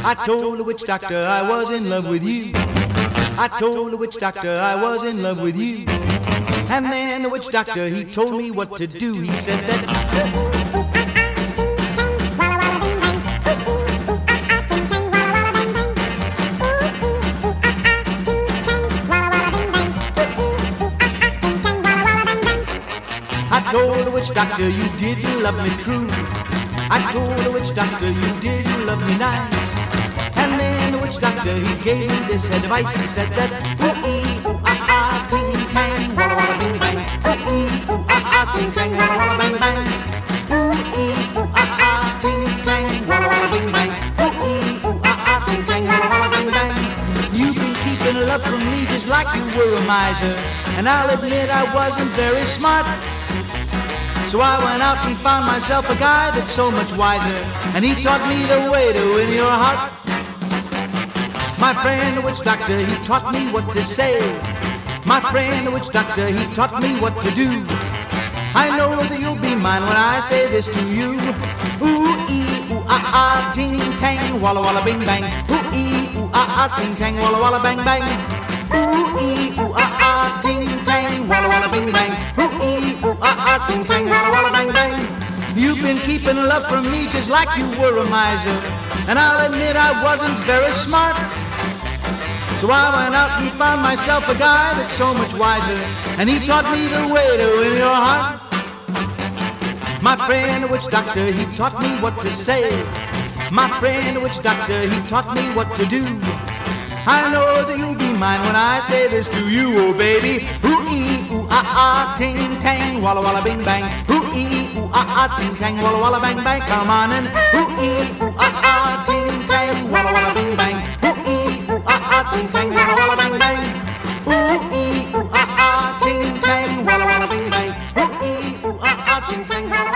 I told the witch doctor I was in love with you. I told the witch doctor I was in love with you. And then the witch doctor, he told me what to do. He said that I told the witch doctor you didn't love me true. I told the witch doctor you didn't love me nice. And then the witch doctor, he gave me this advice. He said that ooh-ee, ooh-ah-ah, ting-tang, walla-walla bing-bang. Ooh-ee, ooh-ah-ah, ting-tang, walla-walla bang-bang. Ooh-ee, ooh-ah-ah, ting-tang, walla-walla bing-bang. Ooh-ee, ooh-ah-ah, ting-tang, walla-walla bang-bang. You've been keeping love from me just like you were a miser. And I'll admit I wasn't very smart. So I went out and found myself a guy that's so much wiser, and he taught me the way to win your heart. My friend the witch doctor, he taught me what to say. My friend the witch doctor, he taught me what to do. I know that you'll be mine when I say this to you. Ooh-ee, ooh-ah-ah, ting-tang, walla-walla bing-bang. Ooh-ee, ooh-ah-ah, ting-tang, walla-walla bang-bang. Ooh-ee, ooh-ah-ah, ting-tang, walla-walla bing-bang. Ooh-ee, ooh-ah-ah, ting-tang, walla-walla bang-bang. You've been keeping love from me just like you were a miser, and I'll admit I wasn't very smart. So I went out and found myself a guy that's so much wiser, and he taught me the way to win your heart. My friend the witch doctor, he taught me what to say. My friend the witch doctor, he taught me what to do. I know that you'll be mine when I say this to you, oh baby. Ooh-ee, ooh-ah-ah, ting-tang, walla-walla bing-bang. Ooh-ee, ooh-ah-ah, ting-tang, walla-walla bang-bang. Come on and ooh-ee, ooh-ah-ah, ting-tang, walla-walla bing-bang. Ooh-ee, ooh-ah-ah, ting-tang, walla-walla bang-bang. Ooh-ee, ooh-ah-ah, ting-tang, walla-walla bing-bang. Ooh-ee, ooh-ah-ah, ting-tang, walla-walla